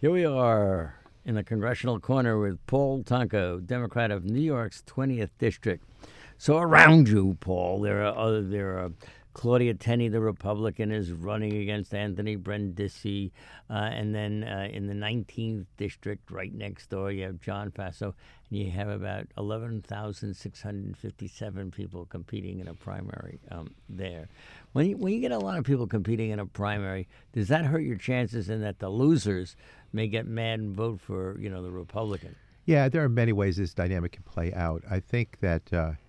Here we are in the congressional corner with Paul Tonko, Democrat of New York's 20th District. So around you, Paul, there are Claudia Tenney, the Republican, is running against Anthony Brindisi. And then in the 19th District, right next door, you have John Faso. And you have about 11,657 people competing in a primary there. When you get a lot of people competing in a primary, does that hurt your chances in that the losers may get mad and vote for, the Republican? Yeah, there are many ways this dynamic can play out. I think that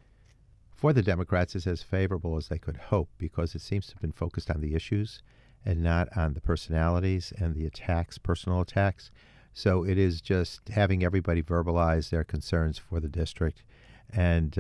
for the Democrats, it's as favorable as they could hope because it seems to have been focused on the issues and not on the personalities and the attacks, personal attacks. So it is just having everybody verbalize their concerns for the district and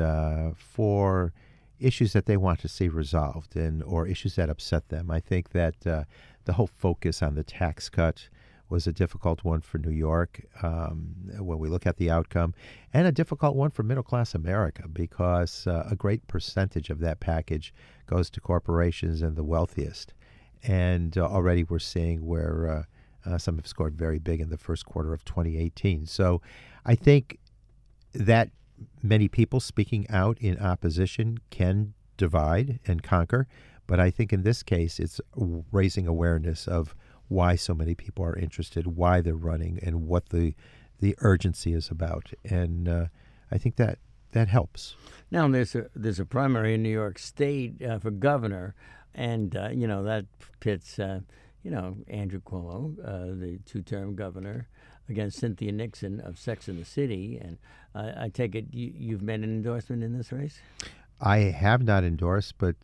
for issues that they want to see resolved or issues that upset them. I think that the whole focus on the tax cut was a difficult one for New York when we look at the outcome, and a difficult one for middle-class America because a great percentage of that package goes to corporations and the wealthiest. And already we're seeing where some have scored very big in the first quarter of 2018. So I think that many people speaking out in opposition can divide and conquer, but I think in this case it's raising awareness of why so many people are interested, why they're running, and what the urgency is about. And I think that helps. Now, there's a primary in New York State for governor, and, that pits, Andrew Cuomo, the two-term governor, against Cynthia Nixon of Sex and the City. And I take it you've made an endorsement in this race? I have not endorsed, but,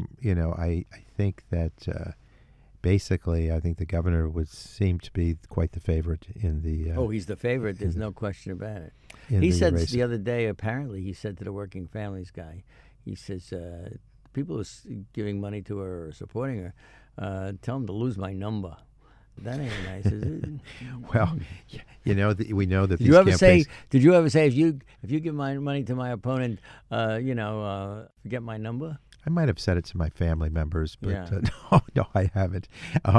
I think that basically, I think the governor would seem to be quite the favorite in the... he's the favorite. There's no question about it. He said the other day, apparently, he said to the Working Families guy, he says, people who are giving money to her or supporting her, tell them to lose my number. That ain't nice, is it? Well, we know that Did these you ever campaigns... Did you ever say, if you give my money to my opponent, forget my number? I might have said it to my family members, but Yeah. no, I haven't.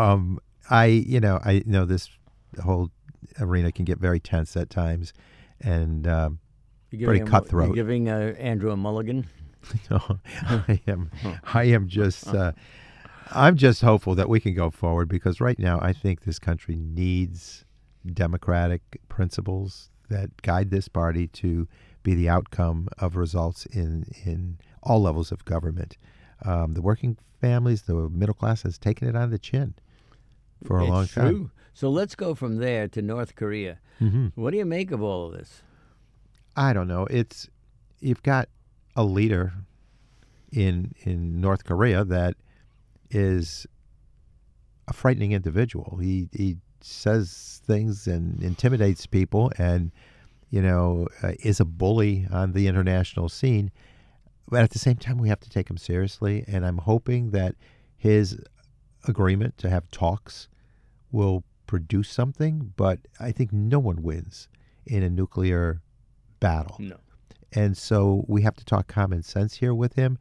I know this whole arena can get very tense at times, and pretty cutthroat. You're giving Andrew a mulligan? No, I am just. I'm just hopeful that we can go forward because right now I think this country needs democratic principles that guide this party to be the outcome of results in all levels of government. The working families, the middle class has taken it on the chin for a long time. It's true. So let's go from there to North Korea. Mm-hmm. What do you make of all of this? I don't know. You've got a leader in North Korea that is a frightening individual. He says things and intimidates people and is a bully on the international scene. But at the same time, we have to take him seriously, and I'm hoping that his agreement to have talks will produce something, but I think no one wins in a nuclear battle. No. And so we have to talk common sense here with him.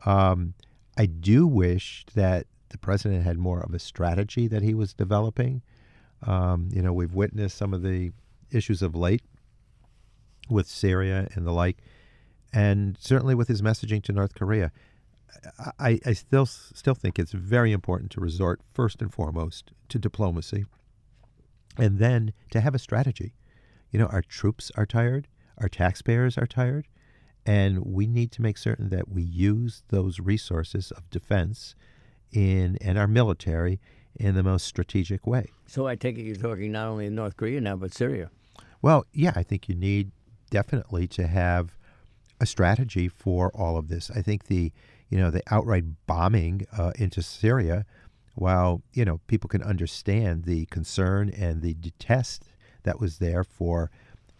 I do wish that the president had more of a strategy that he was developing. We've witnessed some of the issues of late with Syria and the like, and certainly with his messaging to North Korea. I still think it's very important to resort first and foremost to diplomacy and then to have a strategy. Our troops are tired, our taxpayers are tired, and we need to make certain that we use those resources of defense and our military in the most strategic way. So I take it you're talking not only in North Korea now, but Syria. Well, yeah, I think you need definitely to have a strategy for all of this. I think the outright bombing into Syria, while people can understand the concern and the detest that was there for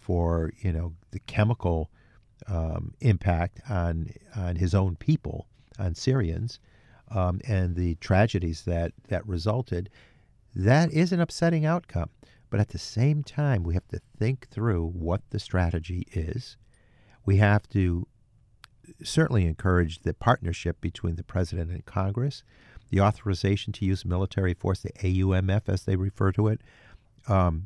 the chemical impact on his own people, on Syrians, and the tragedies that resulted, that is an upsetting outcome. But at the same time, we have to think through what the strategy is. We have to certainly encourage the partnership between the president and Congress, the authorization to use military force, the AUMF as they refer to it,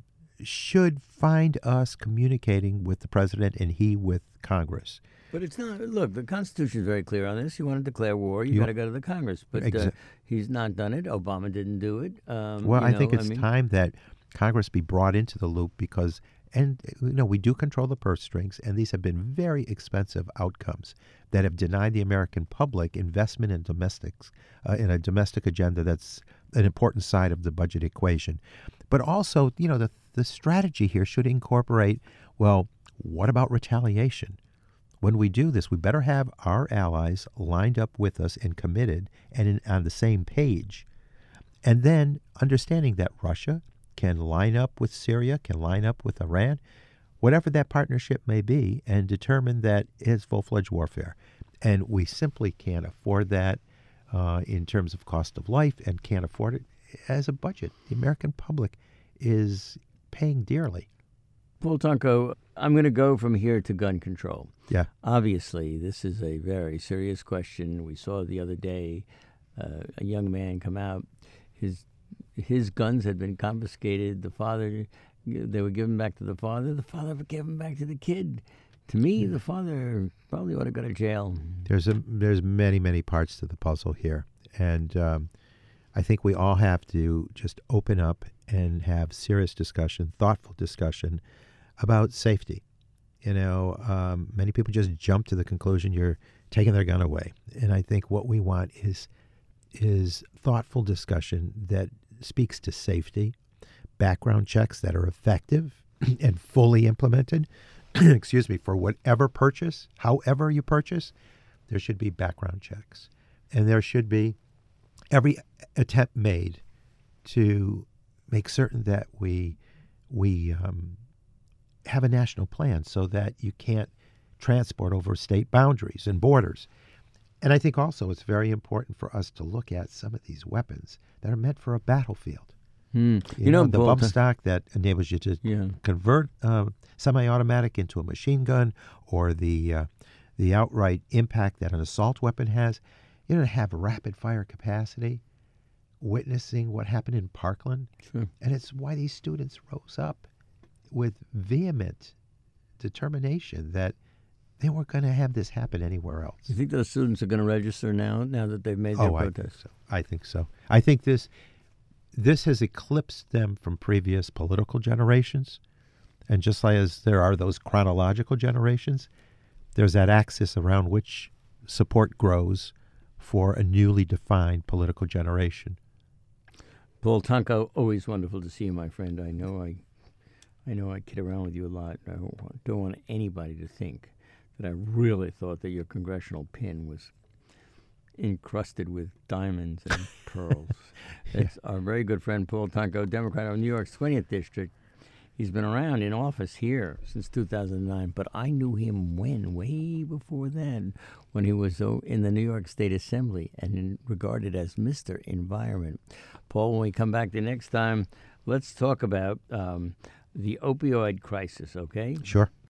should find us communicating with the president and he with Congress. But it's not. Look, the Constitution is very clear on this. You want to declare war, you got to go to the Congress. But he's not done it. Obama didn't do it. Well, I think it's time that Congress be brought into the loop because, and we do control the purse strings, and these have been very expensive outcomes that have denied the American public investment in domestics, in a domestic agenda that's an important side of the budget equation. But also, the strategy here should incorporate, well, what about retaliation? When we do this, we better have our allies lined up with us and committed and on the same page. And then understanding that Russia can line up with Syria, can line up with Iran, whatever that partnership may be, and determine that it's full-fledged warfare. And we simply can't afford that in terms of cost of life and can't afford it as a budget. The American public is paying dearly. Paul Tonko, I'm going to go from here to gun control. Yeah. Obviously, this is a very serious question. We saw the other day a young man come out. His guns had been confiscated. The father, they were given back to the father. The father gave them back to the kid. To me, the father probably ought to go to jail. There's many, many parts to the puzzle here. And I think we all have to just open up and have serious discussion, thoughtful discussion about safety. Many people just jump to the conclusion you're taking their gun away. And I think what we want is thoughtful discussion that speaks to safety, background checks that are effective and fully implemented. Excuse me, for whatever purchase, however you purchase, there should be background checks. And there should be every attempt made to make certain that we have a national plan so that you can't transport over state boundaries and borders. And I think also it's very important for us to look at some of these weapons that are meant for a battlefield. The bump stock that enables you to convert semi-automatic into a machine gun, or the outright impact that an assault weapon has. To have rapid fire capacity, witnessing what happened in Parkland. Sure. And it's why these students rose up with vehement determination that they weren't going to have this happen anywhere else. You think those students are going to register now that they've made their protest? I think so. I think this has eclipsed them from previous political generations. And just like as there are those chronological generations, there's that axis around which support grows for a newly defined political generation. Paul Tonko, always wonderful to see you, my friend. I know I kid around with you a lot. I don't want anybody to think that I really thought that your congressional pin was encrusted with diamonds and pearls. It's our very good friend Paul Tonko, Democrat of New York's 20th District. He's been around in office here since 2009, but I knew him way before then, when he was in the New York State Assembly and regarded as Mr. Environment. Paul, when we come back the next time, let's talk about the opioid crisis, okay? Sure.